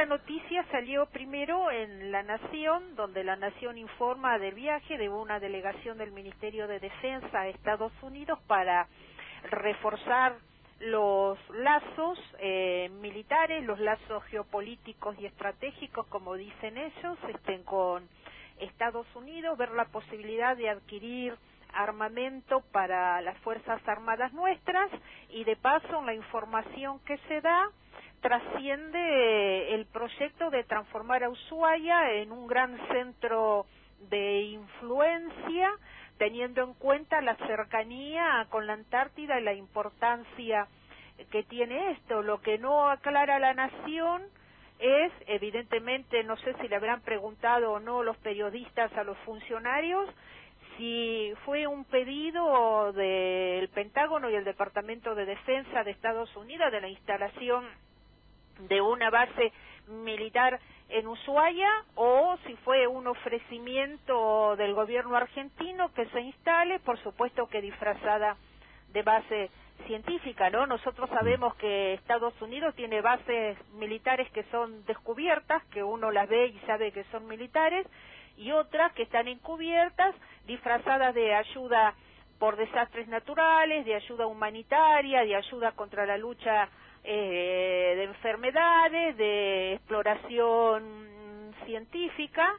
noticia salió primero en La Nación, donde La Nación informa del viaje de una delegación del Ministerio de Defensa a Estados Unidos para reforzar los lazos militares, los lazos geopolíticos y estratégicos, como dicen ellos, con Estados Unidos, ver la posibilidad de adquirir armamento para las Fuerzas Armadas nuestras, y de paso la información que se da trasciende el proyecto de transformar a Ushuaia en un gran centro de influencia, teniendo en cuenta la cercanía con la Antártida y la importancia que tiene esto. Lo que no aclara La Nación es, evidentemente, no sé si le habrán preguntado o no los periodistas a los funcionarios, si fue un pedido del Pentágono y el Departamento de Defensa de Estados Unidos de la instalación de una base militar en Ushuaia, o si fue un ofrecimiento del gobierno argentino que se instale, por supuesto que disfrazada de base científica, ¿no? Nosotros sabemos que Estados Unidos tiene bases militares que son descubiertas, que uno las ve y sabe que son militares, y otras que están encubiertas, disfrazadas de ayuda por desastres naturales, de ayuda humanitaria, de ayuda contra la lucha de enfermedades, de exploración científica.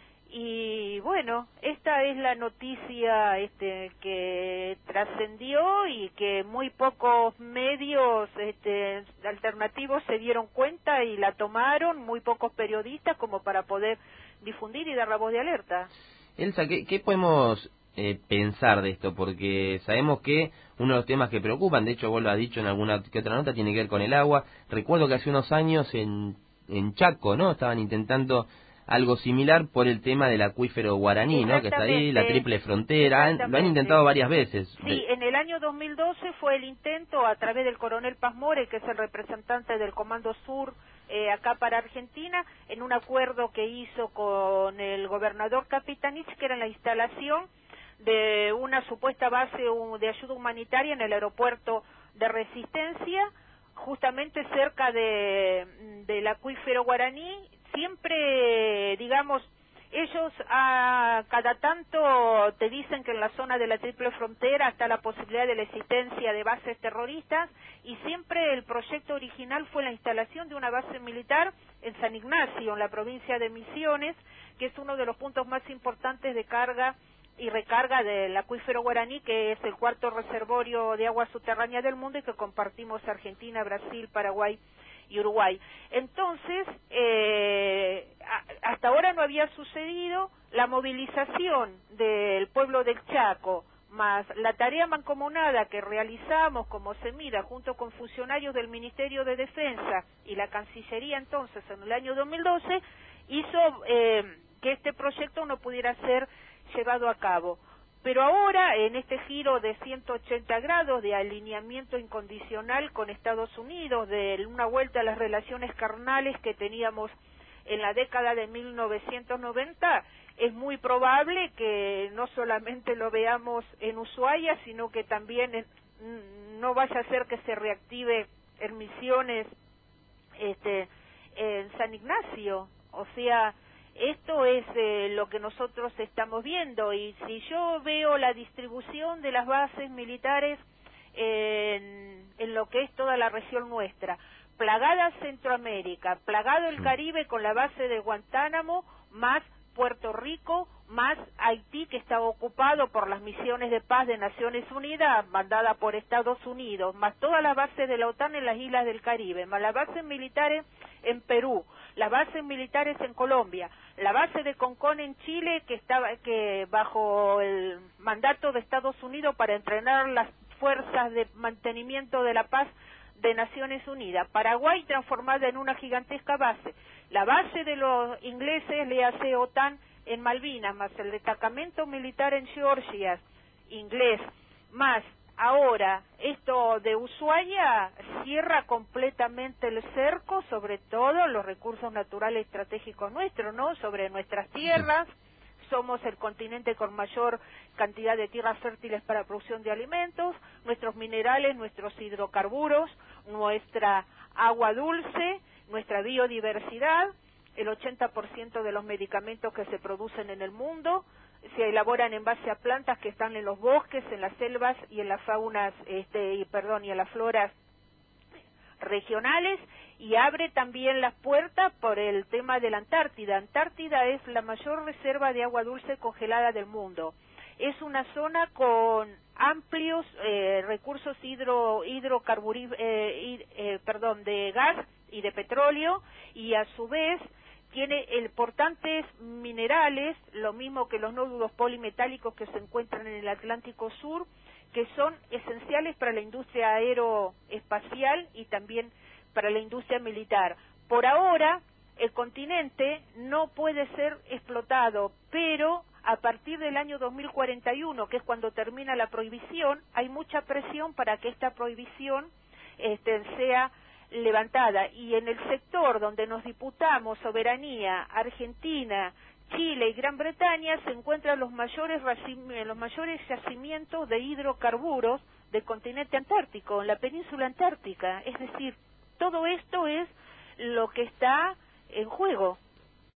Y bueno, esta es la noticia que trascendió y que muy pocos medios alternativos se dieron cuenta y la tomaron, muy pocos periodistas como para poder difundir y dar la voz de alerta. Elsa, ¿qué podemos pensar de esto? Porque sabemos que uno de los temas que preocupan, de hecho vos lo has dicho en alguna que otra nota, tiene que ver con el agua. Recuerdo que hace unos años en Chaco, ¿no?, estaban intentando algo similar por el tema del acuífero guaraní, ¿no?, que está ahí, la triple frontera. Lo han intentado varias veces. Sí, en el año 2012 fue el intento a través del coronel Paz More, que es el representante del Comando Sur acá para Argentina, en un acuerdo que hizo con el gobernador Capitanich, que era la instalación de una supuesta base de ayuda humanitaria en el aeropuerto de Resistencia, justamente cerca del acuífero guaraní. Siempre, digamos, ellos cada tanto te dicen que en la zona de la triple frontera está la posibilidad de la existencia de bases terroristas, y siempre el proyecto original fue la instalación de una base militar en San Ignacio, en la provincia de Misiones, que es uno de los puntos más importantes de carga y recarga del acuífero guaraní, que es el cuarto reservorio de agua subterránea del mundo y que compartimos Argentina, Brasil, Paraguay y Uruguay. Entonces, hasta ahora no había sucedido la movilización del pueblo del Chaco, más la tarea mancomunada que realizamos como Semira junto con funcionarios del Ministerio de Defensa y la Cancillería entonces en el año 2012, hizo que este proyecto no pudiera ser llevado a cabo. Pero ahora, en este giro de 180 grados de alineamiento incondicional con Estados Unidos, de una vuelta a las relaciones carnales que teníamos en la década de 1990, es muy probable que no solamente lo veamos en Ushuaia, sino que también no vaya a ser que se reactive en Misiones, en San Ignacio. O sea, esto es lo que nosotros estamos viendo, y si yo veo la distribución de las bases militares en lo que es toda la región nuestra, plagada Centroamérica, plagado el Caribe con la base de Guantánamo, más Puerto Rico, más Haití, que está ocupado por las misiones de paz de Naciones Unidas, mandada por Estados Unidos, más todas las bases de la OTAN en las islas del Caribe, más las bases militares en Perú, las bases militares en Colombia, la base de Concón en Chile, que bajo el mandato de Estados Unidos para entrenar las fuerzas de mantenimiento de la paz de Naciones Unidas, Paraguay transformada en una gigantesca base, la base de los ingleses, le hace OTAN en Malvinas, más el destacamento militar en Georgia, inglés, más ahora esto de Ushuaia, cierra completamente el cerco sobre todo los recursos naturales estratégicos nuestros, ¿no?, sobre nuestras tierras. Somos el continente con mayor cantidad de tierras fértiles para producción de alimentos, nuestros minerales, nuestros hidrocarburos, nuestra agua dulce, nuestra biodiversidad. El 80% de los medicamentos que se producen en el mundo se elaboran en base a plantas que están en los bosques, en las selvas y en las faunas, y en las floras regionales, y abre también las puertas por el tema de la Antártida. Antártida es la mayor reserva de agua dulce congelada del mundo. Es una zona con amplios recursos de gas y de petróleo, y a su vez tiene importantes minerales, lo mismo que los nódulos polimetálicos que se encuentran en el Atlántico Sur, que son esenciales para la industria aeroespacial y también para la industria militar. Por ahora, el continente no puede ser explotado, pero a partir del año 2041, que es cuando termina la prohibición, hay mucha presión para que esta prohibición sea levantada, y en el sector donde nos disputamos soberanía, Argentina, Chile y Gran Bretaña, se encuentran los mayores yacimientos de hidrocarburos del continente antártico, en la península antártica. Es decir, todo esto es lo que está en juego.